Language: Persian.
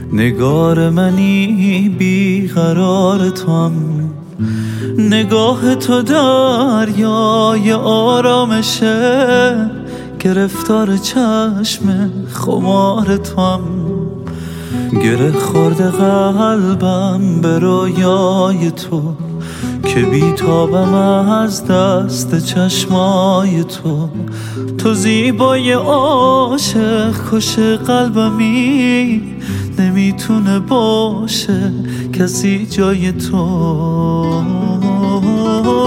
نگار منی بیقرار توام، نگاه تو دریای آرامشه، گرفتار چشم خمار توام. گره خورده قلبم به رویای تو، که بیتابم از دست چشمای تو. تو زیبای عاشق کش قلبمی، نمیتونه باشه کسی جای تو.